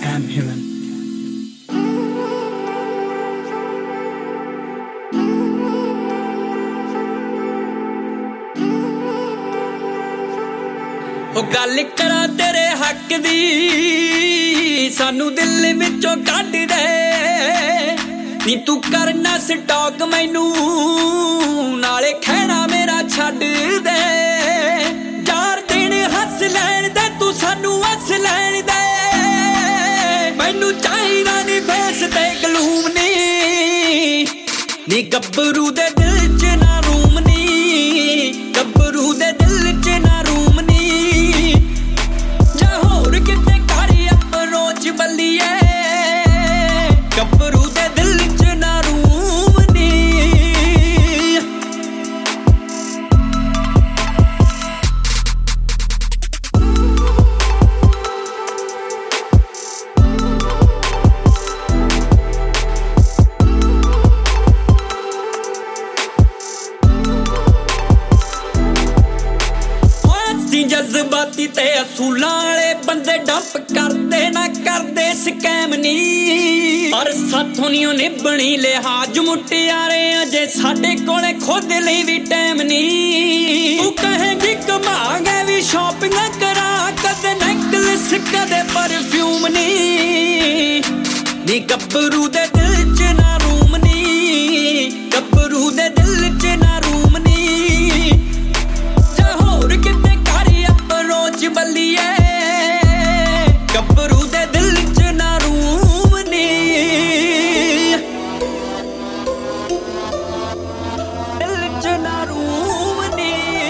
am human. ਉਹ ਗੱਲ ਕਰਾਂ ਤੇਰੇ ਹੱਕ ਦੀ ਸਾਨੂੰ ਦਿਲ ਵਿੱਚੋਂ ਕੱਢ ਦੇ ਨੀ ਤੂੰ ਕਰਨਾ ਸਟਾਕ ਮੈਨੂੰ ਨਾਲੇ ਖਹਿਣਾ ਮੇਰਾ ਛੱਡ ਦੇ ਯਾਰ ਦਿਨ ਹੱਸ ਲੈਣ ਦੇ ਤੂੰ ਸਾਨੂੰ ਹੱਸ ਲੈਣ ਦੇ ਮੈਨੂੰ ਚਾਹੀਦਾ ਨੀ ਫੇਸ ਤੇ ਗਲੂਮ ਨੀ ਗੱਭਰੂ ਦੇ ਦਿਲ 'ਚ ਨਾ ਰੂਮ ਨੀ ਗੱਭਰੂ ਦੇ ਦਿਲ 'ਚ ਨਾ ਰੂਮ ਨੀ ਜਾਂ ਹੋਰ ਕਿਤੇ ਕਰ ਅਪਰੋਚ ਬੱਲੀਏ ਗੱਭਰੂ ਦੇ ਦਿਲ 'ਚ ਨਾ ਰੂਮ ਨੀ ਜਜ਼ਬਾਤੀ ਤੇ ਅਸੂਲਾਂ ਵਾਲੇ ਬੰਦੇ ਡੰਪ ਕਰਦੇ ਨਾ ਕਰਦੇ ਸਕੈਮ ਨੀ ਪਰ ਸਾਥੋਂ ਨੀ ਉਹ ਨਿਭਣੀ ਲਿਹਾਜ਼ ਮੁਟਿਆਰੇ ਅਜੇ ਸਾਡੇ ਕੋਲੇ ਖੁਦ ਲਈ ਵੀ ਟਾਈਮ ਨੀ ਤੂੰ ਕਹੇਂਗੀ ਘੁਮਾਂਗੇ ਵੀ ਸ਼ਾਪਿੰਗ ਕਰਾਂ ਕਦੇ ਨੈਕਲੈਸ ਕਦੇ ਪਰਫਿਊਮ ਨੀ ਗੱਭਰੂ ਦੇ ਦਿਲ 'ਚ ਨਾ ਰੂਮ ਨੀ ਗੱਭਰੂ ਦੇ ਦਿਲ 'ਚ ਨਾ ਰੂਮ ਨੀ ਜਾਂ ਹੋਰ ਕਿਤੇ ਰੋਜ਼ ਬੱਲੀਏ ਗੱਭਰੂ ਦੇ ਦਿਲ 'ਚ ਨਾ ਰੂਮ ਨੀ ਦਿਲ 'ਚ ਨਾ ਰੂਮ ਨੀ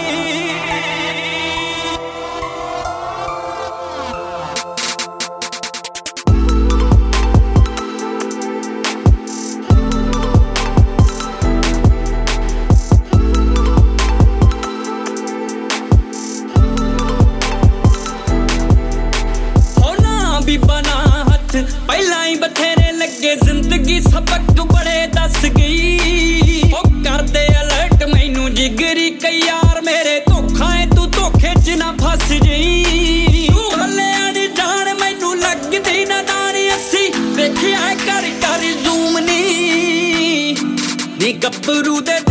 ਪਹਿਲਾਂ ਹੀ ਬਥੇਰੇ ਲੱਗੇ ਜ਼ਿੰਦਗੀ ਸਬਕ ਬੜੇ ਦੱਸ ਗਈ ਉਹ ਕਰਦੇ ਅਲਰਟ ਮੈਨੂੰ ਜਿਗਰੀ ਕਈ ਯਾਰ ਮੇਰੇ ਧੋਖਾ ਏ ਤੂੰ ਧੋਖੇ 'ਚ ਨਾ ਫਸ ਜਈ ਤੂੰ ਹੱਲਿਆ ਨੀ ਜਾਣ ਮੈਨੂੰ ਲੱਗਦੀ ਨਾ ਦਾਣੀ ਅੱਸੀ ਵੇਖਿਆ ਕਰ ਜ਼ੂਮ ਨੀ ਗੱਭਰੂ ਦੇ